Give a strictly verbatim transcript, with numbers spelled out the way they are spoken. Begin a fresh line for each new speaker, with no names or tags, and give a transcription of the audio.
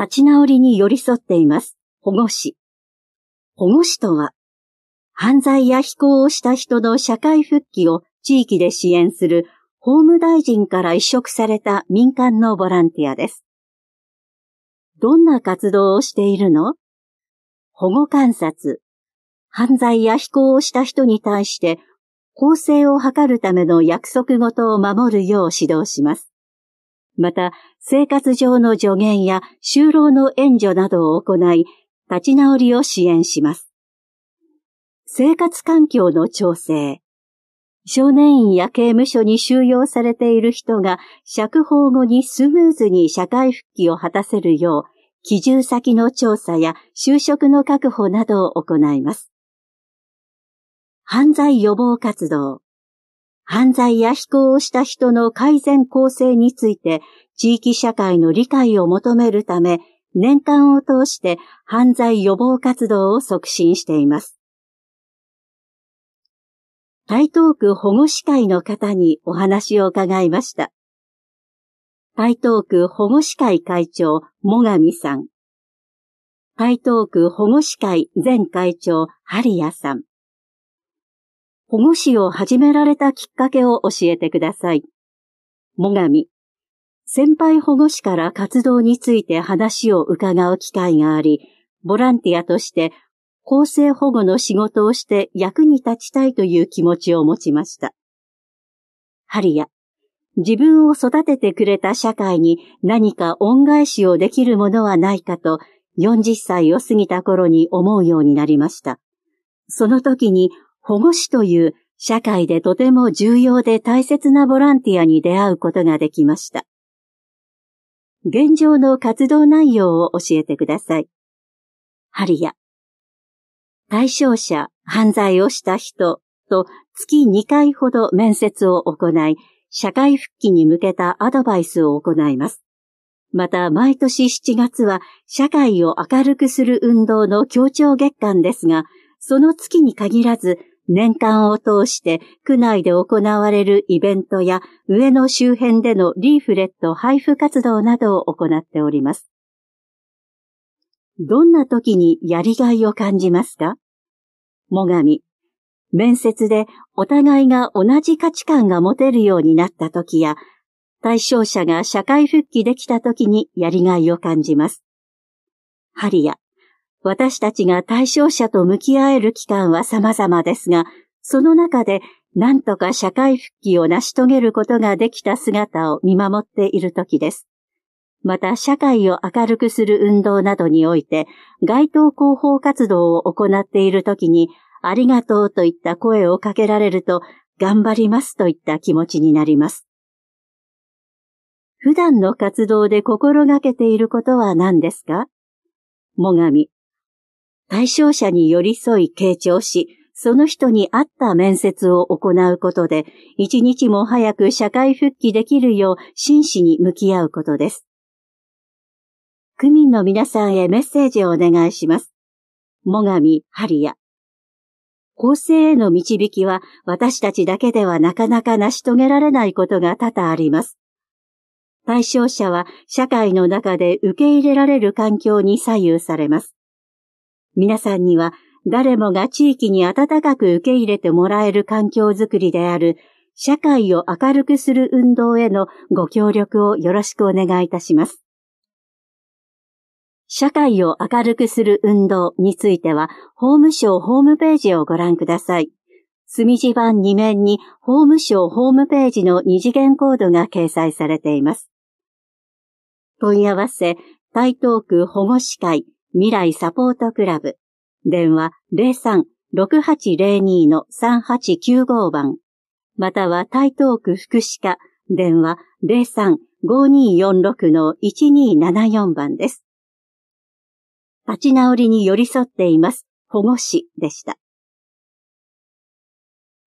立ち直りに寄り添っています。保護司。保護司とは、犯罪や非行をした人の社会復帰を地域で支援する法務大臣から委嘱された民間のボランティアです。どんな活動をしているの？保護観察。犯罪や非行をした人に対して更生を図るための約束事を守るよう指導します。また、生活上の助言や就労の援助などを行い、立ち直りを支援します。生活環境の調整。少年院や刑務所に収容されている人が釈放後にスムーズに社会復帰を果たせるよう、帰住先の調査や就職の確保などを行います。犯罪予防活動。犯罪や非行をした人の改善更生について地域社会の理解を求めるため、年間を通して犯罪予防活動を促進しています。台東区保護司会の方にお話を伺いました。台東区保護司会会長、最上さん。台東区保護司会前会長、針谷さん。保護司を始められたきっかけを教えてください。最上。先輩保護司から活動について話を伺う機会があり、ボランティアとして更生保護の仕事をして役に立ちたいという気持ちを持ちました。針谷。自分を育ててくれた社会に何か恩返しをできるものはないかとよんじゅっさいを過ぎた頃に思うようになりました。その時に保護司という社会でとても重要で大切なボランティアに出会うことができました。現状の活動内容を教えてください。針谷。対象者、犯罪をした人と月にかいほど面接を行い、社会復帰に向けたアドバイスを行います。また、毎年しちがつは社会を明るくする運動の協調月間ですが、その月に限らず、年間を通して区内で行われるイベントや上野周辺でのリーフレット配布活動などを行っております。どんな時にやりがいを感じますか？最上。面接でお互いが同じ価値観が持てるようになった時や、対象者が社会復帰できた時にやりがいを感じます。針谷。私たちが対象者と向き合える期間は様々ですが、その中で何とか社会復帰を成し遂げることができた姿を見守っている時です。また社会を明るくする運動などにおいて街頭広報活動を行っている時にありがとうといった声をかけられると頑張りますといった気持ちになります。普段の活動で心がけていることは何ですか？最上。対象者に寄り添い傾聴し、その人に合った面接を行うことで、一日も早く社会復帰できるよう真摯に向き合うことです。区民の皆さんへメッセージをお願いします。最上針谷。更生への導きは私たちだけではなかなか成し遂げられないことが多々あります。対象者は社会の中で受け入れられる環境に左右されます。皆さんには誰もが地域に温かく受け入れてもらえる環境づくりである社会を明るくする運動へのご協力をよろしくお願いいたします。社会を明るくする運動については法務省ホームページをご覧ください。墨字版に面に法務省ホームページの二次元コードが掲載されています。問い合わせ、台東区保護司会未来サポートクラブ。電話 ゼロさん ろくはちゼロに さんはちきゅうご 番。または台東区福祉課。電話 ゼロさん ごによんろく いちにななよん 番です。立ち直りに寄り添っています。保護司でした。